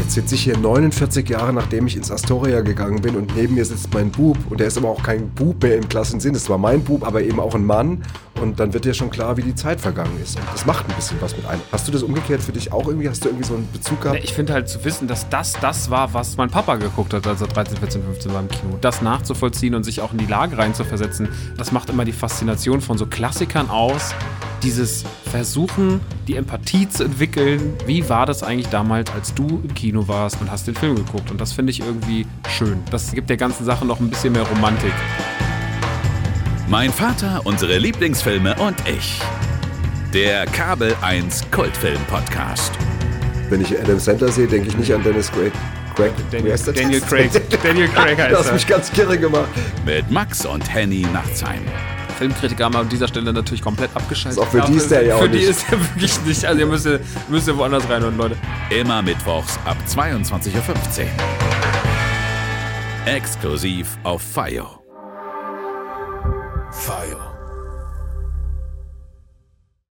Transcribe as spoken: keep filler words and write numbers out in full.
jetzt sitze ich hier neunundvierzig Jahre, nachdem ich ins Astoria gegangen bin und neben mir sitzt mein Bub und der ist aber auch kein Bub mehr im klassischen Sinn, es war mein Bub, aber eben auch ein Mann und dann wird dir schon klar, wie die Zeit vergangen ist und das macht ein bisschen was mit einem. Hast du das umgekehrt für dich auch irgendwie? Hast du irgendwie so einen Bezug gehabt? Ich finde halt zu wissen, dass das das war, was mein Papa geguckt hat, als er dreizehn, vierzehn, fünfzehn war im Kino. Das nachzuvollziehen und sich auch in die Lage reinzuversetzen, das macht immer die Faszination von so Klassikern aus. Dieses Versuchen, die Empathie zu entwickeln. Wie war das eigentlich damals, als du im Kino warst und hast den Film geguckt? Und das finde ich irgendwie schön. Das gibt der ganzen Sache noch ein bisschen mehr Romantik. Mein Vater, unsere Lieblingsfilme und ich. Der Kabel eins Kultfilm-Podcast. Wenn ich Adam Sandler sehe, denke ich nicht an Dennis Quaid. Craig. Daniel, Daniel Craig. Daniel Craig heißt Du hast mich ganz kirre gemacht. Mit Max und Henny Nachtsheim. Filmkritiker haben an dieser Stelle natürlich komplett abgeschaltet. Auch für die ist der ja auch Für nicht. die ist der wirklich nicht. Also ihr müsst, müsst ihr woanders reinhören, Leute. Immer mittwochs ab zweiundzwanzig Uhr fünfzehn. Exklusiv auf F I O. F I O.